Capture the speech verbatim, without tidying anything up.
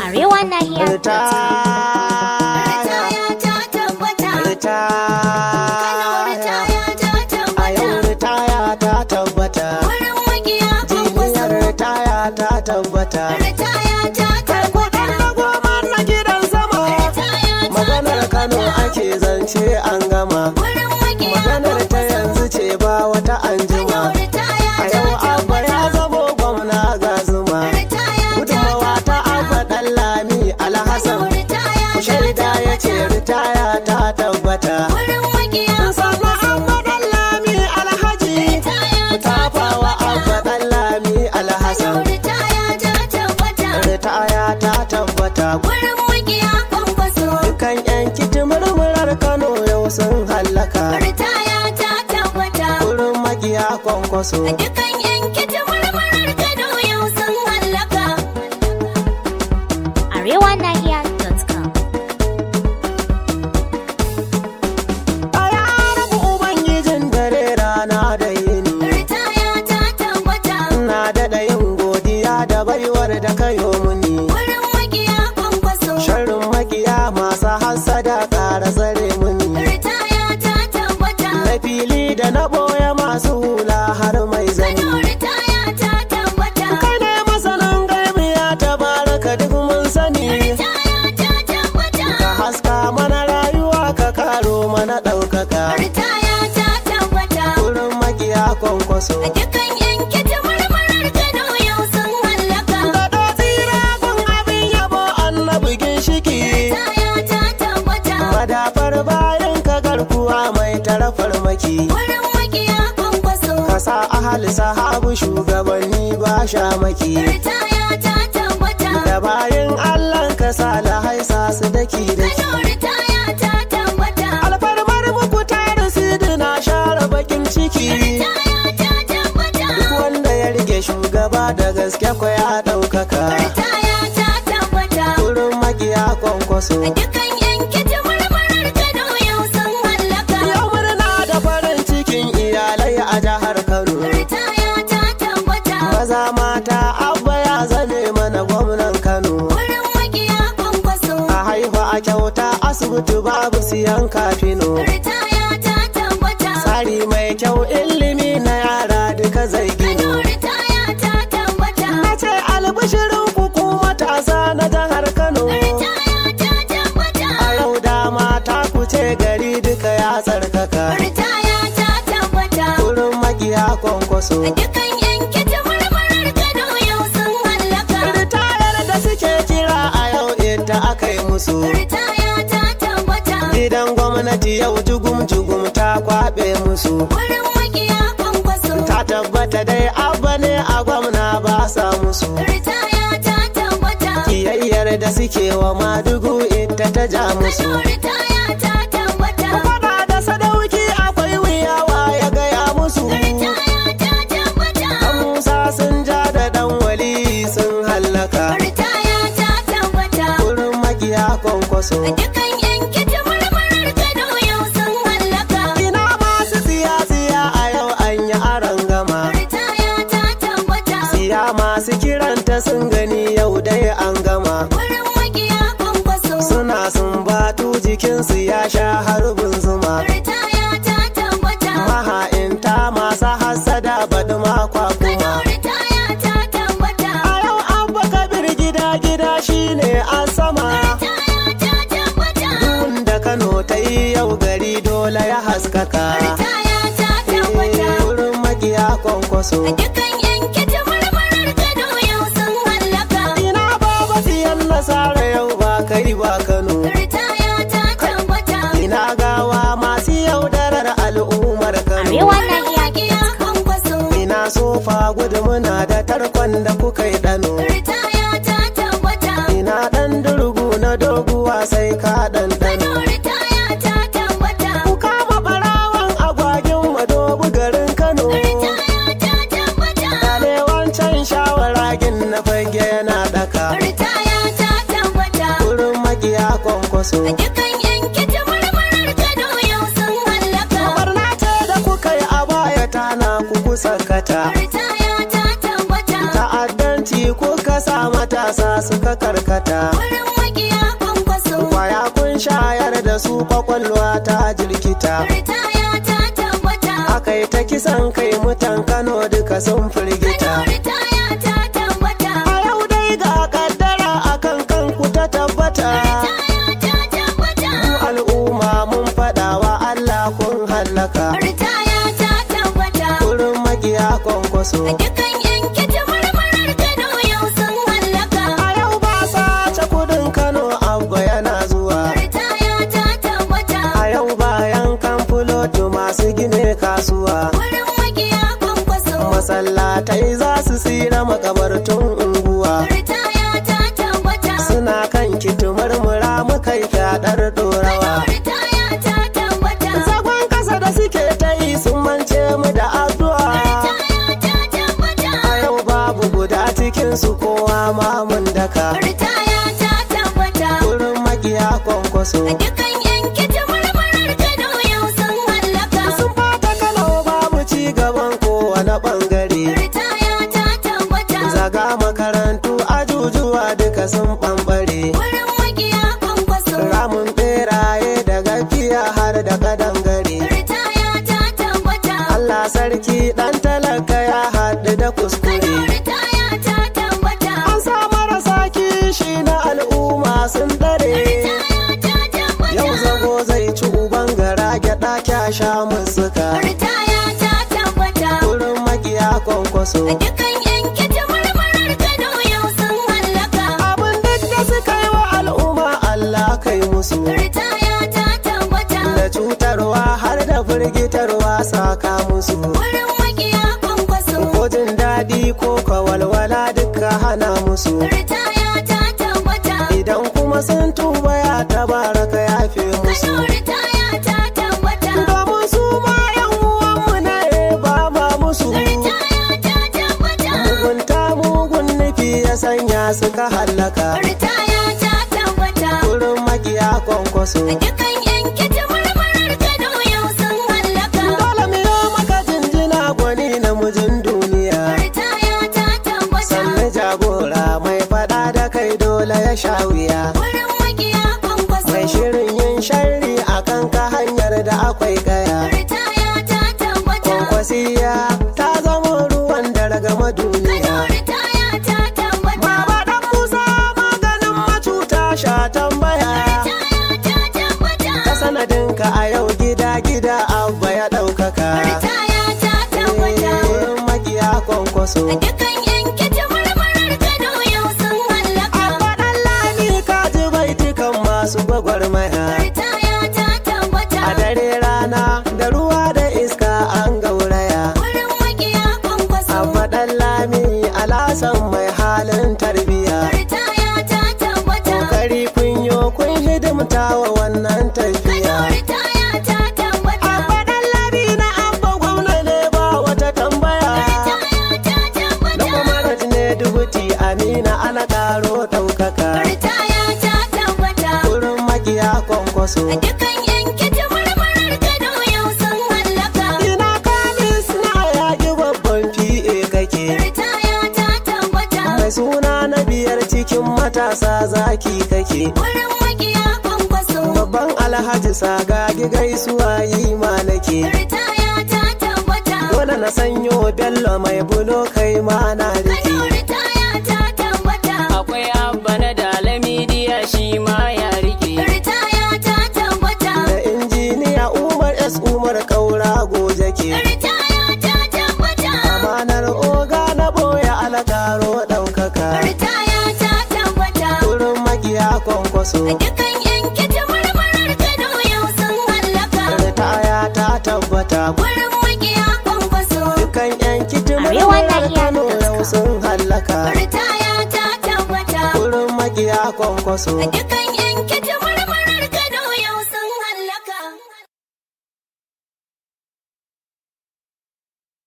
Arewa Nahiya. Ritaya ta tabbata. Kano ritaya ta tabbata. A yau ritaya ta tabbata. Wurin magiya kwankwaso. Jiniyar ritaya ta tabbata. Ritaya ta tabbata. Na goma na gidan sama. Ritaya ta Maganar Kano ake zance an gama. Wurin magiya Maganar ta yanzu ce ba wata anjima. Kano ritaya A ta yau Abba ya tabbata. zamo gwamna ga zuma. Ritaya ta Gudunmawa ta Abba Ɗanlami Alhassan. Kano ritaya Ku shaida ya ce ritaya ta tabbata. Wurin magiya Sannan Abba Ɗanlami Alhaji. ritaya ta Tafawa Abba Ɗanlami Alhassan. ritaya ta tabbata. Ritaya ta tabbata. Wurin magiya kwankwaso. Dukan yan kiti murmurar Kano yau sun hallaka. Ritaya ta tabbata. Wurin magiya kwankwaso. Dukan yanki murmurar Kano yau sun hallaka. Arewa Nahiya dot com. A ya rabu Ubangijin dare rana da yini. Ritaya ta tabbata. Na daɗa yin godiya da baiwar da kayo muni. Wurin magiya kwankwaso. Sharrin makiya masu hassada ƙara tsare muni. Ritaya ta tabbata. Na fili da na ɓoye masu hula har mai zani. Kano ritaya ta tabbata. Kai ne masanin gaibi ya tabaraka duk mun sani. Ritaya ta tabbata. Ka haska mana rayuwa ka karo mana ɗaukaka. Ritaya ta tabbata. Wurin makiya kwankwaso. Dukan yanki murmurar Kano yau sun hallaka. Da tsira kun abin yabo annabi ginshiki. Ritaya ta tabbata. Madafar bayan ka garkuwa mai tara farmaki. Wurin magiya kwankwaso. Ka sa ahali sahabu shugabanni ba shamaki. Ritaya ta tabbata. Da bayan Allah ka sa lahaisa su daki daki. Kano ritaya ta tabbata. Alfarmar muku tare sidina share bakin ciki. Ritaya ta tabbata. Duk wanda ya rike shugaba da gaske ko ya ɗaukaka. Ritaya ta tabbata. Wurin makiya kwankwaso. Dukan yanki murmurar Kano yau sun hallaka. Yau murna da farin cikin iyalai a jihar Kano. Ritaya ta tabbata. Maza mata Abba ya zame mana gwamnan Kano. Wurin magiya kwankwaso. A haihu a kyauta asibiti babu siyan kafino. Ritaya ta tabbata. Tsari mai kyau ilimi na yara duka zai Kano gino. ritaya ta tabbata. Na ce albishirin ku ku matasa na jihar Kano. Ritaya ta tabbata. A yau dama ta kuce gari duka ya tsarkaka. Ritaya ta tabbata. Wurin makiya kwankwaso. Dukan yanki murmurar Kano yau sun hallaka. Ritayar da suke kira a yau ita aka yi musu. Ritaya ta tabbata. Gidan gwamnati yau jugum-jugum ta kwaɓe musu. Wurin magiya kwankwaso. Ta tabbata dai Abba ne a gwamna ba sa musu. Ritaya ta tabbata. Kiyayyar da suke wa Madugu ita ta ja musu. Kano ritaya ta tabbata. Faɗa da sadauki akwai wuyawa ya gaya musu. Ritaya ta tabbata. Ɗan Musa sun ja da ɗan wali sun hallaka. Ritaya ta tabbata. Wurin makiya kwankwaso. Dukan yanki murmurar Kano yau sun hallaka. Ina masu tsiya-tsiya a yau an yi aron gama. Ritaya ta tabbata. Tsiya masu kiranta sun gani yau dai an gama. Wurin magiya kwankwaso. Suna sumbatu jikinsu ya sha harbin zuma. Ritaya ta tabbata. Maha'inta masu hassada baɗi makwa Kano kuma. ritaya ta tabbata. A yau Abba Kabir gida-gida shine a sama. Ritaya ta tabbata. Duk da Kano ta yi yau gari dole ya haskaka. Ritaya ta tabbata. Eh, wurin makiya kwankwaso. Dukan yanki murmurar Kano yau sun hallaka. Ina baba siyan nasara yau ba kai ba Kano. Ritaya ta tabbata. Ina gawa masu yaudarar al'ummar Kano. Arewa Nahiya Magiya kwankwaso. Ina sofa gudu muna da tarkon da kuka yi ɗano. Ritaya ta tabbata. Ina ɗan durgu na doguwa sai ka ɗanɗano. Kano ritaya ta tabbata. Ku kama ɓarawan agwagin madobu garin Kano. Ritaya ta tabbata. Dale wancan shawaragin na fage yana ɗaka. Ritaya ta tabbata. Wurin makiya kwankwaso. Dukan yanki murmurar Kano yau sun hallaka. Barna ce da kuka yi a baya tana ku kusa kata. Ritaya ta tabbata. Ta'addanci kuka sa matasa suka karkata. Wurin makiya kwankwaso. Kwaya kun shayar da su kwakwalwa ta jirkita. Ritaya ta tabbata. Aka yi ta kisan kai mutan Kano duka sun firgita. Kano ritaya ta tabbata. A yau dai ga kaddara akan kanku ta tabbata. Ritaya ta tabbata. Mu al'umma mun faɗa wa Allah kun hallaka. Ritaya ta tabbata. Wurin makiya kwankwaso. Dukan yanke marmarar Kano yau sun hallaka. A yau ba sace kudin Kano abba yana zuwa. Ritaya ta tabbata. A yau bayan kan fulotu masu gine kasuwa. Wurin makiya kwankwaso. Masallatai za su tsira makabartun unguwa. Ritaya ta tabbata. Suna kan kitu murmura muka yi fyaɗar ɗorawa. Kano ritaya ta tabbata. Zagon kasa da suke ta yi sun mance mu da addu'a. Ritaya ta tabbata. A yau babu guda cikinsu kowa ma mun daka. Ritaya ta tabbata. Wurin makiya kwankwaso. Dukan yanke marmarar Kano yau sun hallaka. Sun fata Kano babu ci gaban kowane ɓangare. Ritaya ta tabbata. Zaga makarantu ajujuwa duka sun ɓamɓare. Wurin makiya kwankwaso. Ramun ɓeraye da gafiya har da kadangare. Ritaya ta tabbata. Allah sarki ɗan talaka ya haɗu da Kano kuskure. ritaya ta tabbata. An sa marasa kishi na al'umma sun dare. Ritaya ta tabbata. Yau zago zai ci uban gara gyaɗa kyasha mun suka. Ritaya ta tabbata. Wurin makiya kwankwaso. Dukan yanke marmarar Kano yau sun hallaka. Abin duk da suka yi wa al'umma Allah kai musu. Ritaya ta tabbata. Da cutarwa har da firgitarwa saka musu. Wurin makiya kwankwaso. Ko jin daɗi ko kawalwala duka hana musu. Ritaya ta tabbata. Idan kuma sun tuba ya tabaraka ya fi musu. Kano ritaya ta tabbata. Domin su ma yan uwanmu ne ba ma musu. Ritaya ta tabbata. Mugunta mugun nufi ya sanya suka hallaka. Ritaya ta tabbata. Wurin makiya kwankwaso. Dukan yanke marmarar Kano yau sun hallaka. Dole mu yi maka jinjina gwani namijin duniya. Ritaya ta tabbata. Sannu jagora mai faɗa da kai dole ya sha wuya. Wurin makiya kwankwaso. Mai shirin yin sharri a kan ka hanyar da akwai kaya. Ritaya ta tabbata. Kwankwasiya ta zama ruwan dargama duniya. Kano ritaya ta tabbata. Baba ɗan Musa maganin macuta sha tambaya. Ritaya ta tabbata. Ta sanadinka a yau gida gida abba ya ɗaukaka. Ritaya ta tabbata. Wurin makiya kwankwaso. Dukan yanke marmarar Kano yau sun hallaka. Abba ɗan lami ka ji baitukan masu gwagwarmaya. Ritaya ta tabbata. A dare rana da ruwa da iska an gauraya. Wurin makiya kwankwaso. Abba ɗan lami alasan mai halin tarbiya. Ritaya ta tabbata. Kokari kun yo kun hidimta wa wannan tafiya. Kano ritaya ta tabbata. Abba ɗan lami na abba gwamna ne ba wata tambaya. Ritaya ta Na tabbata. kuma ne dubuti amina ana ƙaro ɗaukaka. Ritaya ta tabbata. Wurin makiya kwankwaso. Dukan yanke marmarar Kano yau sun hallaka. Ina kamis na yaƙi babban fi'e kake. Ritaya ta tabbata. Mai suna na biyar cikin matasa zaki kake. Wurin makiya kwankwaso. Babban alhaji sagagi gaisuwa yi ma nake. Ritaya ta tabbata. Dole na sanyo bello mai bulo kai ma na rike. Kano ritaya ta tabbata. Akwai abba na dalamidiya shi ma ya rike. Ritaya ta tabbata. Da injiniya Umar S Umar Kaura goje ke. Ritaya ta tabbata. Amanar oga na boye alakaro ɗaukaka. Ritaya ta tabbata. Wurin makiya kwankwaso. Dukan yanke marmarar Kano yau sun hallaka. Ritaya ta tabbata. Wurin makiya kwankwaso. Dukan yan kitimar Arewa Nahiya Kano yau sun hallaka. Ritaya ta tabbata. Wurin makiya kwankwaso. Dukan